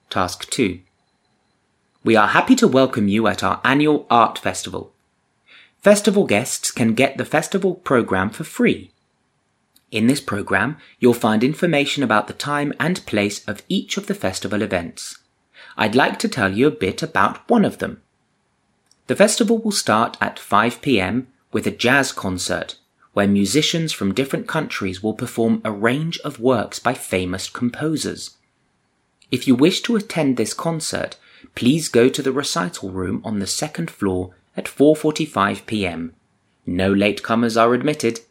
Task 2. We are happy to welcome you at our annual art festival. Festival guests can get the festival program for free. In this program, you'll find information about the time and place of each of the festival events. I'd like to tell you a bit about one of them. The festival will start at 5 p.m. with a jazz concert, where musicians from different countries will perform a range of works by famous composers. If you wish to attend this concert, please go to the recital room on the second floor at 4:45 p.m. No latecomers are admitted.